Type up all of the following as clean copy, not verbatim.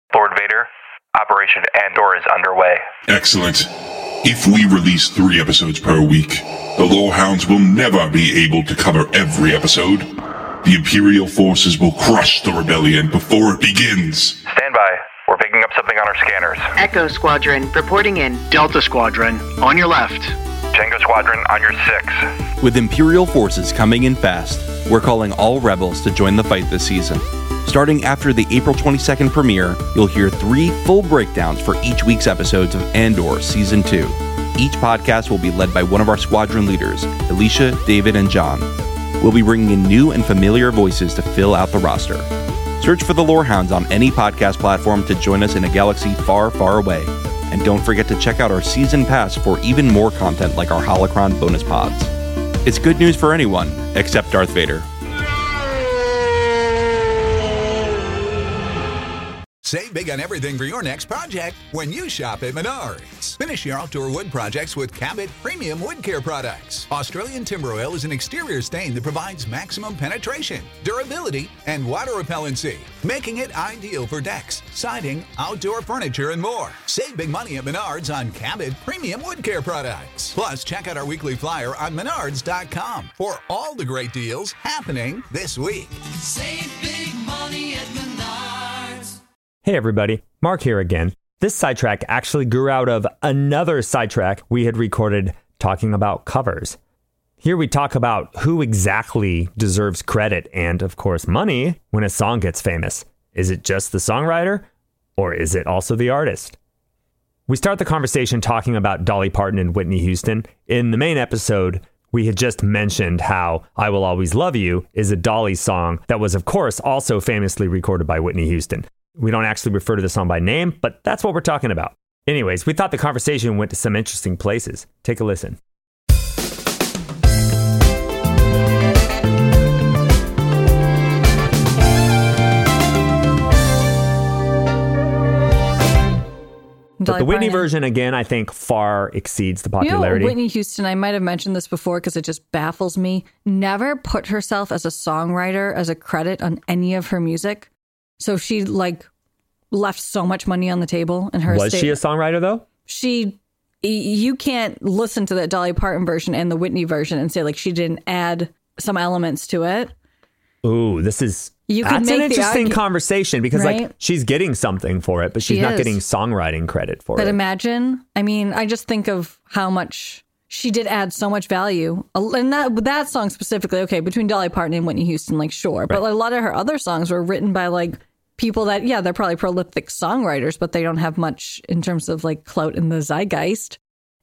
Lord Vader, Operation Andor is underway. Excellent. If we release 3 episodes per week, the Lorehounds will never be able to cover every episode. The Imperial forces will crush the rebellion before it begins. Stand by. We're picking up something on our scanners. Echo Squadron, reporting in. Delta Squadron, on your left. Tango Squadron, on your 6. With Imperial forces coming in fast, we're calling all rebels to join the fight this season. Starting after the April 22nd premiere, you'll hear 3 full breakdowns for each week's episodes of Andor Season 2. Each podcast will be led by one of our squadron leaders, Alicia, David, and John. We'll be bringing in new and familiar voices to fill out the roster. Search for the Lorehounds on any podcast platform to join us in a galaxy far, far away. And don't forget to check out our season pass for even more content like our Holocron bonus pods. It's good news for anyone, except Darth Vader. Save big on everything for your next project when you shop at Menards. Finish your outdoor wood projects with Cabot Premium Wood Care products. Australian timber oil is an exterior stain that provides maximum penetration, durability, and water repellency, making it ideal for decks, siding, outdoor furniture, and more. Save big money at Menards on Cabot Premium Wood Care products. Plus, check out our weekly flyer on menards.com for all the great deals happening this week. Save big money at Menards. Hey everybody, Mark here again. This sidetrack actually grew out of another sidetrack we had recorded talking about covers. Here we talk about who exactly deserves credit and, of course, money when a song gets famous. Is it just the songwriter, or is it also the artist? We start the conversation talking about Dolly Parton and Whitney Houston. In the main episode, we had just mentioned how I Will Always Love You is a Dolly song that was, of course, also famously recorded by Whitney Houston. We don't actually refer to the song by name, but that's what we're talking about. Anyways, we thought the conversation went to some interesting places. Take a listen. But the Whitney version, again, I think far exceeds the popularity. Whitney Houston, I might have mentioned this before because it just baffles me, never put herself as a songwriter as a credit on any of her music. So she left so much money on the table in her estate. Was she a songwriter though? You can't listen to the Dolly Parton version and the Whitney version and say she didn't add some elements to it. Ooh, that's an interesting conversation because she's getting something for it, but she's not getting songwriting credit for it. But imagine, I just think of how much she did add so much value. And that song specifically, okay, between Dolly Parton and Whitney Houston, sure. But a lot of her other songs were written by people that, they're probably prolific songwriters, but they don't have much in terms of clout in the zeitgeist.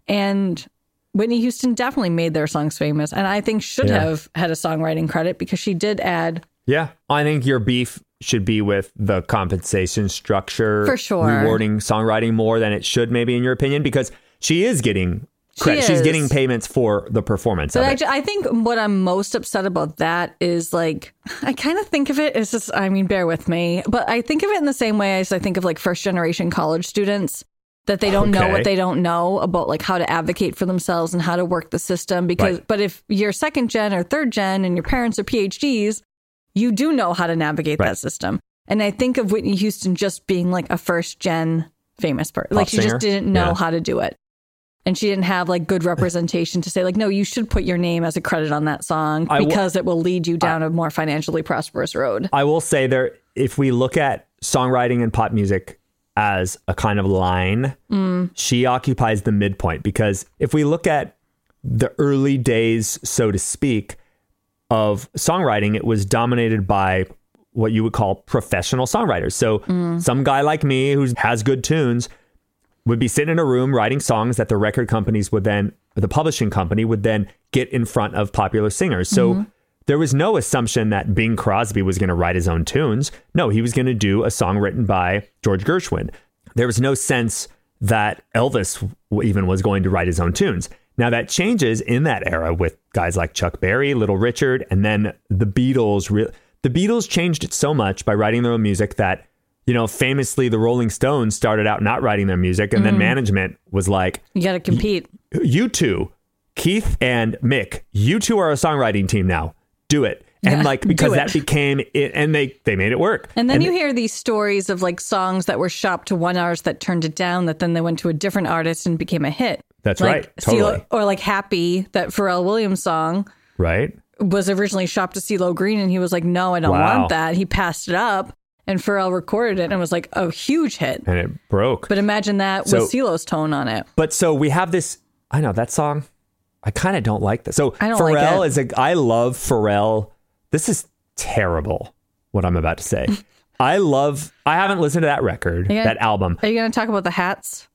And Whitney Houston definitely made their songs famous, and I think should have had a songwriting credit because she did add. Yeah, I think your beef should be with the compensation structure. For sure. Rewarding songwriting more than it should, maybe, in your opinion, because she is getting credit. She's getting payments for the performance of it. I think what I'm most upset about that is I kind of think of it as just, bear with me, but I think of it in the same way as I think of first generation college students, that they don't know what they don't know about how to advocate for themselves and how to work the system. But if you're second gen or third gen and your parents are PhDs, you do know how to navigate that system. And I think of Whitney Houston just being a first gen famous person. She just didn't know how to do it. And she didn't have good representation to say no, you should put your name as a credit on that song because it will lead you down a more financially prosperous road. I will say if we look at songwriting and pop music as a kind of line, she occupies the midpoint, because if we look at the early days, so to speak, of songwriting, it was dominated by what you would call professional songwriters. So some guy like me who has good tunes would be sitting in a room writing songs that the record companies would then, or the publishing company would then get in front of popular singers. So there was no assumption that Bing Crosby was going to write his own tunes. No, he was going to do a song written by George Gershwin. There was no sense that Elvis even was going to write his own tunes. Now that changes in that era with guys like Chuck Berry, Little Richard, and then the Beatles. The Beatles changed it so much by writing their own music that, famously the Rolling Stones started out not writing their music, and then management was like, you got to compete. You two, Keith and Mick, you two are a songwriting team now. Do it. And like, because that became it, and they made it work. And then you hear these stories of like songs that were shopped to one artist that turned it down, that then they went to a different artist and became a hit. That's like right. Totally. Or like Happy, that Pharrell Williams song. Right. Was originally shopped to CeeLo Green, and he was like, no, I don't want that. He passed it up, and Pharrell recorded it and was like a huge hit. And it broke. But imagine that with CeeLo's tone on it. But so we have this, I know that song, I kind of don't like that. So I don't Pharrell like it. I love Pharrell. This is terrible, what I'm about to say. I haven't listened to that record, that album. Are you going to talk about the hats?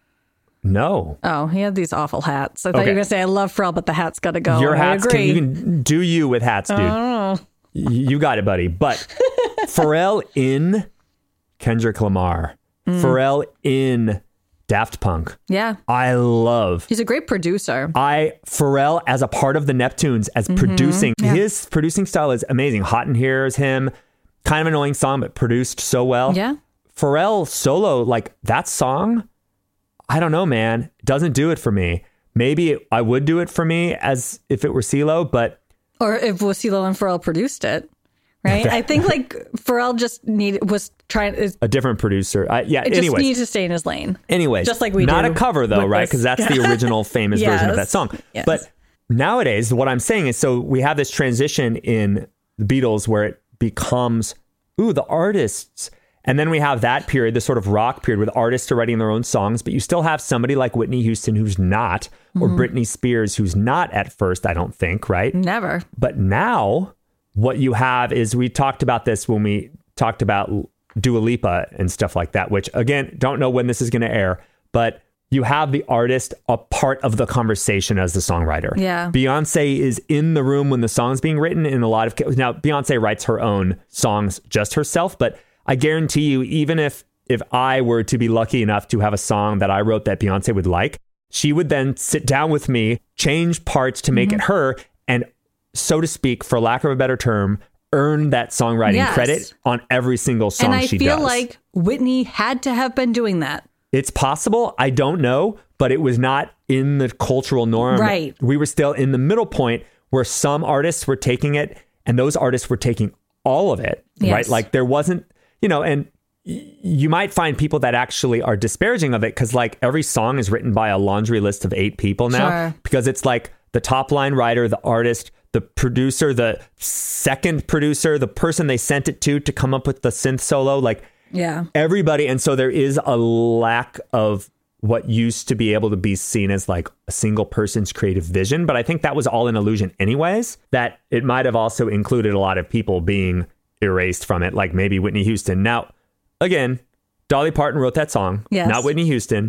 No. Oh, he had these awful hats. I thought you were going to say, I love Pharrell, but the hat's got to go. Your hats, you can do you with hats, dude. Oh. You got it, buddy. But Pharrell in Kendrick Lamar. Pharrell in Daft Punk. Yeah. I love. He's a great producer. Pharrell as a part of the Neptunes, as producing. Yeah. His producing style is amazing. Hot in Here is him. Kind of annoying song, but produced so well. Yeah. Pharrell solo, like that song, I don't know, man. Doesn't do it for me. Maybe I would do it for me as if it were CeeLo, but... Or if CeeLo and Pharrell produced it, right? I think like Pharrell just was trying... a different producer. Anyways. Just needs to stay in his lane. Anyways. Just like we Not do a cover though, right? Because that's the original famous version of that song. Yes. But nowadays, what I'm saying is, so we have this transition in the Beatles where it becomes, the artists... And then we have that period, the sort of rock period with artists are writing their own songs, but you still have somebody like Whitney Houston who's not, or Britney Spears who's not at first, I don't think, right? Never. But now what you have is, we talked about this when we talked about Dua Lipa and stuff like that, which again, don't know when this is going to air, but you have the artist a part of the conversation as the songwriter. Yeah. Beyonce is in the room when the song's being written in a lot of... Now, Beyonce writes her own songs just herself, but I guarantee you, even if I were to be lucky enough to have a song that I wrote that Beyonce would like, she would then sit down with me, change parts to make it her, and, so to speak, for lack of a better term, earn that songwriting credit on every single song she does. And I feel like Whitney had to have been doing that. It's possible. I don't know, but it was not in the cultural norm. Right. We were still in the middle point where some artists were taking it, and those artists were taking all of it, right? Like there wasn't... and you might find people that actually are disparaging of it because like every song is written by a laundry list of 8 people now, because it's like the top line writer, the artist, the producer, the second producer, the person they sent it to come up with the synth solo, like everybody. And so there is a lack of what used to be able to be seen as like a single person's creative vision. But I think that was all an illusion anyways, that it might have also included a lot of people being erased from it, like maybe Whitney Houston. Now, again, Dolly Parton wrote that song, not Whitney Houston.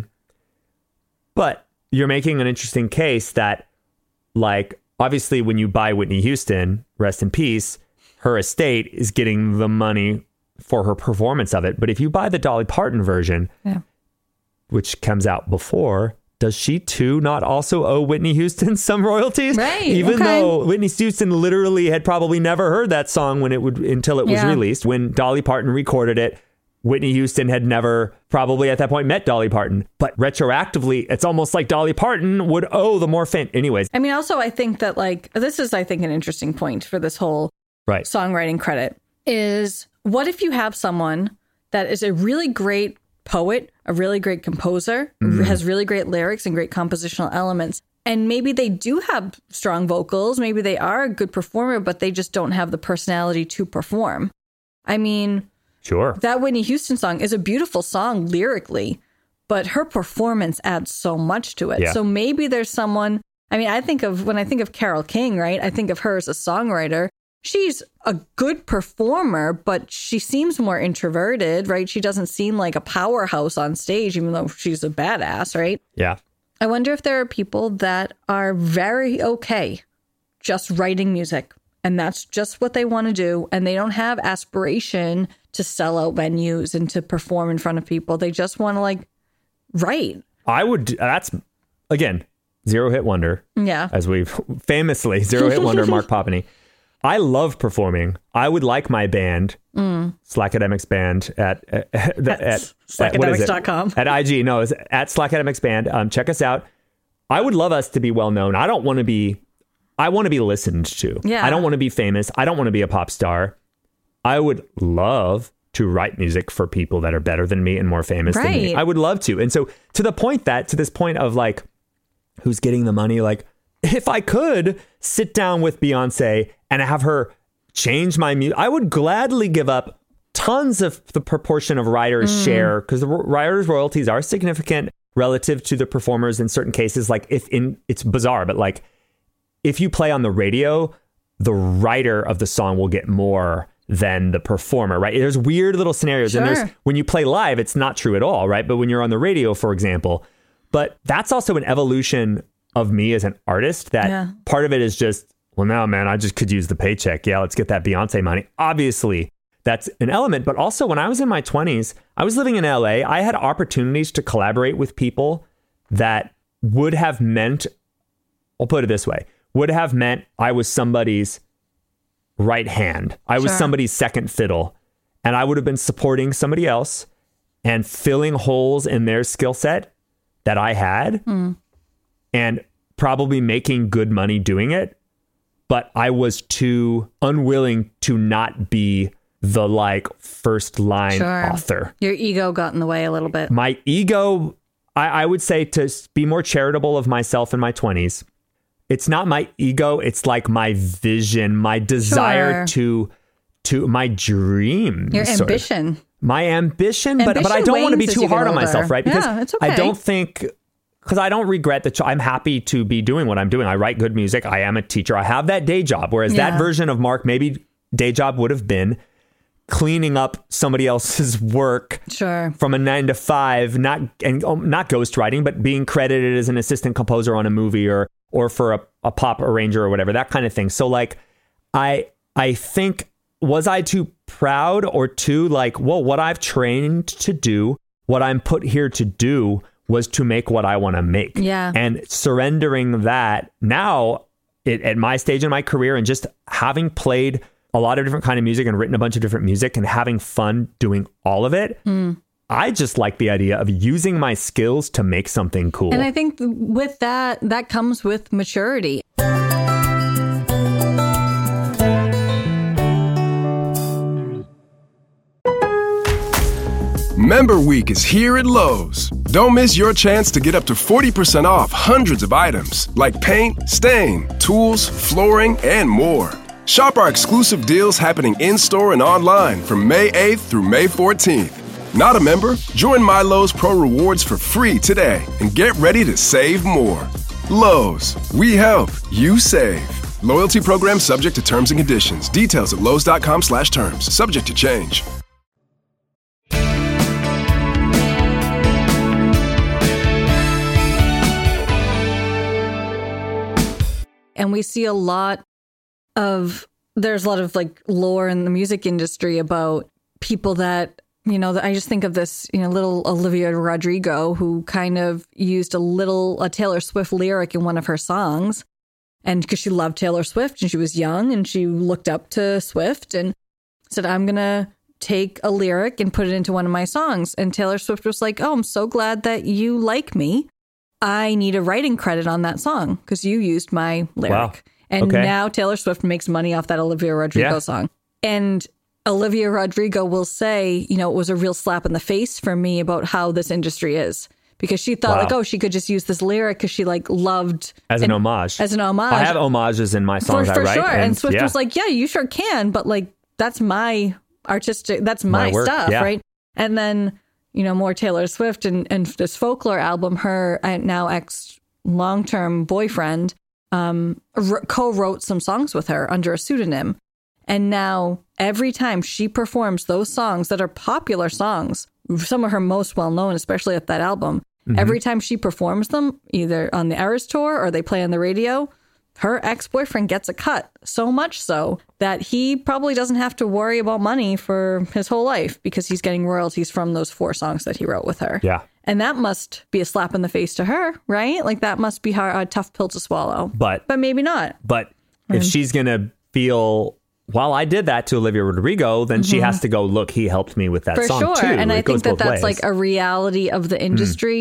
But you're making an interesting case that, like, obviously when you buy Whitney Houston, rest in peace, her estate is getting the money for her performance of it. But if you buy the Dolly Parton version, which comes out before, does she too not also owe Whitney Houston some royalties? Right. Even though Whitney Houston literally had probably never heard that song until it was released. When Dolly Parton recorded it, Whitney Houston had never probably at that point met Dolly Parton. But retroactively, it's almost like Dolly Parton would owe the more fame. Anyways. I mean, also, I think that like, this is, I think, an interesting point for this whole songwriting credit is, what if you have someone that is a really great poet, a really great composer, has really great lyrics and great compositional elements. And maybe they do have strong vocals. Maybe they are a good performer, but they just don't have the personality to perform. I mean, that Whitney Houston song is a beautiful song lyrically, but her performance adds so much to it. So maybe there's someone, I mean, when I think of Carole King, right? I think of her as a songwriter. She's a good performer, but she seems more introverted, right? She doesn't seem like a powerhouse on stage, even though she's a badass, right? Yeah. I wonder if there are people that are very okay just writing music, and that's just what they want to do, and they don't have aspiration to sell out venues and to perform in front of people. They just want to like write. That's, again, zero hit wonder. Yeah. As we've famously, zero hit wonder, Mark Popany. I love performing. I would like my band, Slackademics Band, at Slackademics.com. At IG. No, it's at Slackademics Band. Check us out. I would love us to be well known. I don't want to be I want to be listened to. Yeah. I don't want to be famous. I don't want to be a pop star. I would love to write music for people that are better than me and more famous than me. I would love to. And so to this point of like, who's getting the money? Like, if I could sit down with Beyonce and have her change my music, I would gladly give up tons of the proportion of writers' share, because the writers' royalties are significant relative to the performers in certain cases. Like it's bizarre, but like if you play on the radio, the writer of the song will get more than the performer, right? There's weird little scenarios. Sure. And when you play live, it's not true at all, right? But when you're on the radio, for example, but that's also an evolution of me as an artist, that part of it is just, well, no, man, I just could use the paycheck. Yeah, let's get that Beyonce money. Obviously, that's an element. But also when I was in my 20s, I was living in LA. I had opportunities to collaborate with people that would have meant, I'll put it this way, would have meant I was somebody's right hand. I was somebody's second fiddle, and I would have been supporting somebody else and filling holes in their skill set that I had and probably making good money doing it. But I was too unwilling to not be the like first line author. Your ego got in the way a little bit. My ego, I would say, to be more charitable of myself in my 20s. It's not my ego. It's like my vision, my desire to my dream. Your ambition. My ambition, but I don't want to be too hard on myself, right? Because it's okay. I don't think, because I don't regret that. I'm happy to be doing what I'm doing. I write good music. I am a teacher. I have that day job. Whereas that version of Mark, maybe day job would have been cleaning up somebody else's work from a 9 to 5, not ghostwriting, but being credited as an assistant composer on a movie or for a pop arranger or whatever, that kind of thing. So like, I think, was I too proud or too like, well, what I've trained to do, what I'm put here to do was to make what I want to make. Yeah. And surrendering that now at my stage in my career, and just having played a lot of different kind of music and written a bunch of different music and having fun doing all of it. I just like the idea of using my skills to make something cool. And I think with that comes with maturity. Member Week is here at Lowe's. Don't miss your chance to get up to 40% off hundreds of items like paint, stain, tools, flooring, and more. Shop our exclusive deals happening in-store and online from May 8th through May 14th. Not a member? Join My Lowe's Pro Rewards for free today and get ready to save more. Lowe's, we help, you save. Loyalty program subject to terms and conditions. Details at lowes.com/terms. Subject to change. And we see there's a lot of like lore in the music industry about people that, I just think of this, little Olivia Rodrigo, who kind of used a Taylor Swift lyric in one of her songs. And because she loved Taylor Swift and she was young and she looked up to Swift and said, I'm going to take a lyric and put it into one of my songs. And Taylor Swift was like, oh, I'm so glad that you like me. I need a writing credit on that song because you used my lyric. Wow. And now Taylor Swift makes money off that Olivia Rodrigo song. And Olivia Rodrigo will say, it was a real slap in the face for me about how this industry is. Because she thought she could just use this lyric because she loved... As an homage. I have homages in my songs I write. For sure. And Swift was like, yeah, you sure can. But that's my artistic... That's my stuff, right? And then... more Taylor Swift and this Folklore album, her now ex long-term boyfriend co-wrote some songs with her under a pseudonym. And now every time she performs those songs that are popular songs, some of her most well-known, especially at that album, every time she performs them, either on the Eras Tour or they play on the radio, her ex-boyfriend gets a cut, so much so that he probably doesn't have to worry about money for his whole life because he's getting royalties from those 4 songs that he wrote with her. Yeah. And that must be a slap in the face to her, right? That must be a tough pill to swallow. But maybe not. But if she's going to feel, well, I did that to Olivia Rodrigo, then she has to go, look, he helped me with that song too. And I think that's like a reality of the industry.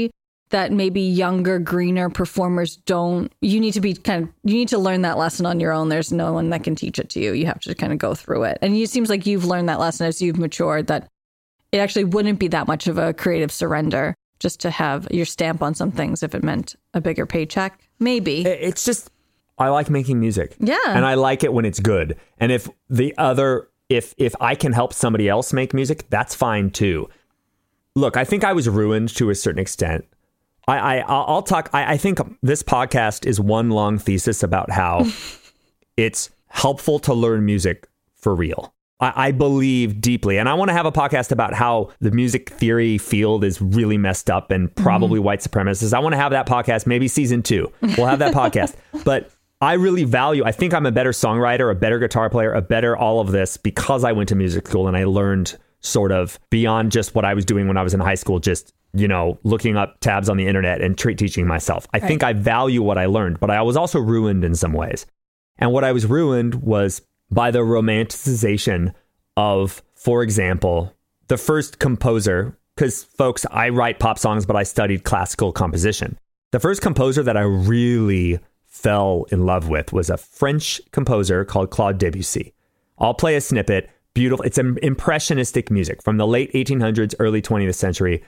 that maybe younger, greener performers don't. You need to learn that lesson on your own. There's no one that can teach it to you. You have to kind of go through it. And it seems like you've learned that lesson as you've matured, that it actually wouldn't be that much of a creative surrender just to have your stamp on some things if it meant a bigger paycheck. Maybe. It's just, I like making music. Yeah. And I like it when it's good. And if I can help somebody else make music, that's fine too. Look, I think I was ruined to a certain extent. I'll talk. I think this podcast is one long thesis about how it's helpful to learn music for real. I believe deeply, and I want to have a podcast about how the music theory field is really messed up and probably white supremacists. I want to have that podcast, maybe season 2. We'll have that podcast. But I really I think I'm a better songwriter, a better guitar player, a better all of this because I went to music school and I learned sort of beyond just what I was doing when I was in high school, just, looking up tabs on the internet and teaching myself. I think I value what I learned, but I was also ruined in some ways. And what I was ruined was by the romanticization of, for example, the first composer, because folks, I write pop songs, but I studied classical composition. The first composer that I really fell in love with was a French composer called Claude Debussy. I'll play a snippet. Beautiful. It's an impressionistic music from the late 1800s, early 20th century.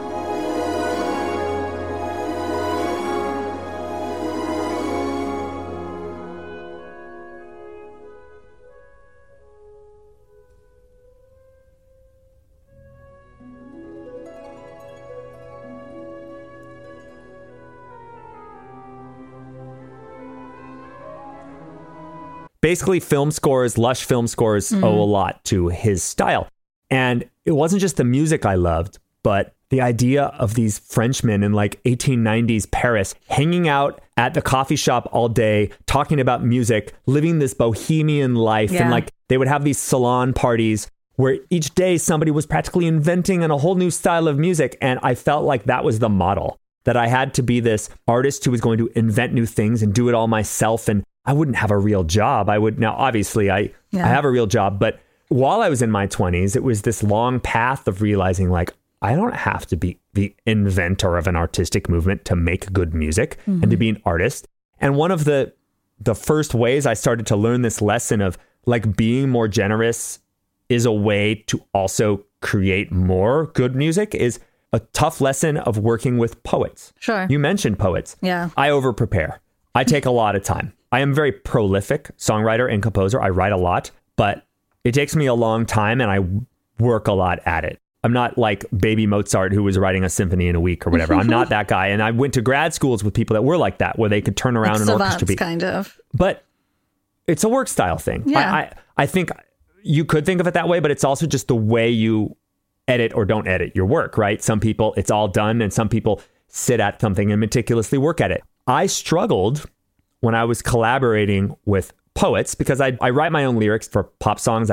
Basically, lush film scores owe a lot to his style. And it wasn't just the music I loved, but the idea of these Frenchmen in like 1890s Paris hanging out at the coffee shop all day, talking about music, living this bohemian life. Yeah. And like they would have these salon parties where each day somebody was practically inventing a whole new style of music. And I felt like that was the model, that I had to be this artist who was going to invent new things and do it all myself. And I wouldn't have a real job. Now, obviously, I have a real job. But while I was in my 20s, it was this long path of realizing, like, I don't have to be the inventor of an artistic movement to make good music and to be an artist. And one of the first ways I started to learn this lesson of, like, being more generous is a way to also create more good music is a tough lesson of working with poets. Sure. You mentioned poets. Yeah. I over-prepare. I take a lot of time. I am a very prolific songwriter and composer. I write a lot, but it takes me a long time and I work a lot at it. I'm not like baby Mozart who was writing a symphony in a week or whatever. I'm not that guy. And I went to grad schools with people that were like that, where they could turn around an orchestra beat. Kind of. But it's a work style thing. Yeah. I think you could think of it that way, but it's also just the way you edit or don't edit your work, right? Some people, it's all done, and some people sit at something and meticulously work at it. I struggled when I was collaborating with poets because I write my own lyrics for pop songs.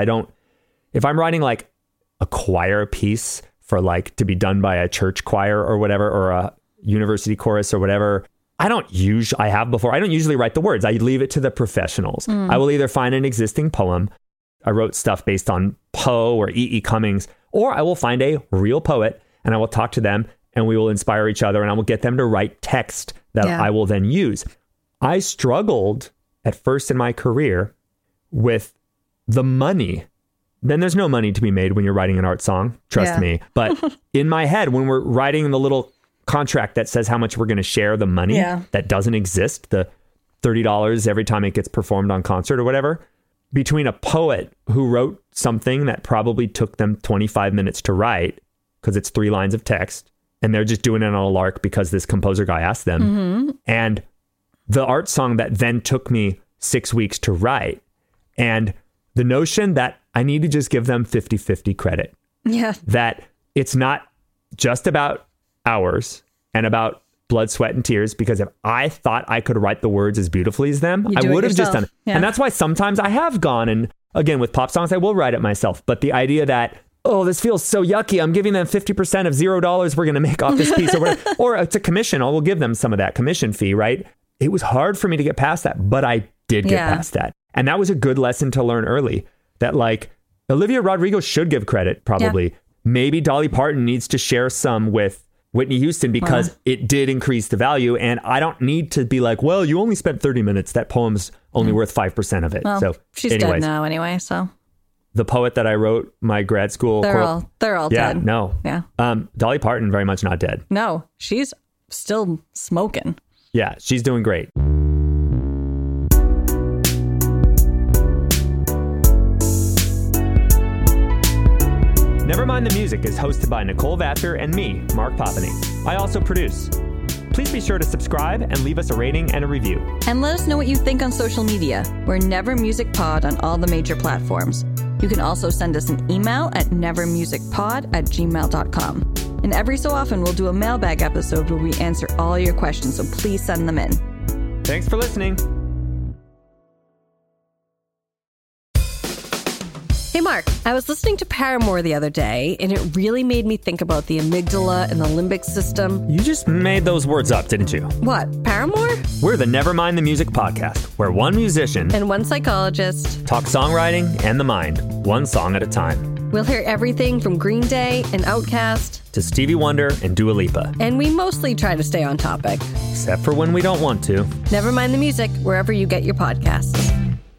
If I'm writing like a choir piece for like to be done by a church choir or whatever, or a university chorus or whatever, I don't usually write the words. I leave it to the professionals. I will either find an existing poem. I wrote stuff based on Poe or E.E. Cummings, or I will find a real poet and I will talk to them and we will inspire each other and I will get them to write text that I will then use. I struggled at first in my career with the money. Then there's no money to be made when you're writing an art song, trust me. But in my head, when we're writing the little contract that says how much we're going to share the money, that doesn't exist, the $30 every time it gets performed on concert or whatever, between a poet who wrote something that probably took them 25 minutes to write because it's 3 lines of text and they're just doing it on a lark because this composer guy asked them, and the art song that then took me 6 weeks to write, and the notion that I need to just give them 50-50 credit. Yeah. That it's not just about hours and about blood, sweat, and tears, because if I thought I could write the words as beautifully as them, I would have just done it. Yeah. And that's why sometimes I have gone, and again, with pop songs, I will write it myself. But the idea that, oh, this feels so yucky, I'm giving them 50% of $0 we're going to make off this piece, or whatever, or it's a commission, I will give them some of that commission fee, right? It was hard for me to get past that, but I did get past that. And that was a good lesson to learn early, that like Olivia Rodrigo should give credit, probably. Yeah. Maybe Dolly Parton needs to share some with Whitney Houston because it did increase the value. And I don't need to be like, well, you only spent 30 minutes. That poem's only worth 5% of it. Well, so she's dead now anyway, so. The poet that I wrote my grad school. They're all dead. No. Yeah. Dolly Parton, very much not dead. No, she's still smoking. Yeah, she's doing great. Never Mind the Music is hosted by Nicole Vatcher and me, Mark Popany. I also produce. Please be sure to subscribe and leave us a rating and a review. And let us know what you think on social media. We're Never Music Pod on all the major platforms. You can also send us an email at nevermusicpod@gmail.com. And every so often, we'll do a mailbag episode where we answer all your questions, so please send them in. Thanks for listening. Hey, Mark, I was listening to Paramore the other day, and it really made me think about the amygdala and the limbic system. You just made those words up, didn't you? What, Paramore? We're the Never Mind the Music podcast, where one musician and one psychologist talk songwriting and the mind, one song at a time. We'll hear everything from Green Day and Outkast to Stevie Wonder and Dua Lipa. And we mostly try to stay on topic. Except for when we don't want to. Never Mind the Music, wherever you get your podcasts.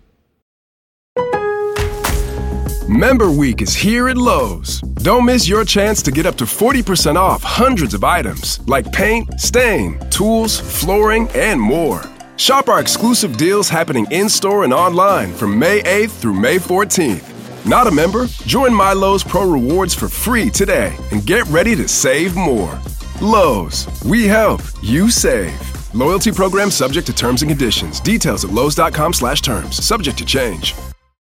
Member Week is here at Lowe's. Don't miss your chance to get up to 40% off hundreds of items like paint, stain, tools, flooring, and more. Shop our exclusive deals happening in-store and online from May 8th through May 14th. Not a member? Join My Lowe's Pro Rewards for free today and get ready to save more. Lowe's, we help, you save. Loyalty program subject to terms and conditions. Details at lowes.com/terms. Subject to change.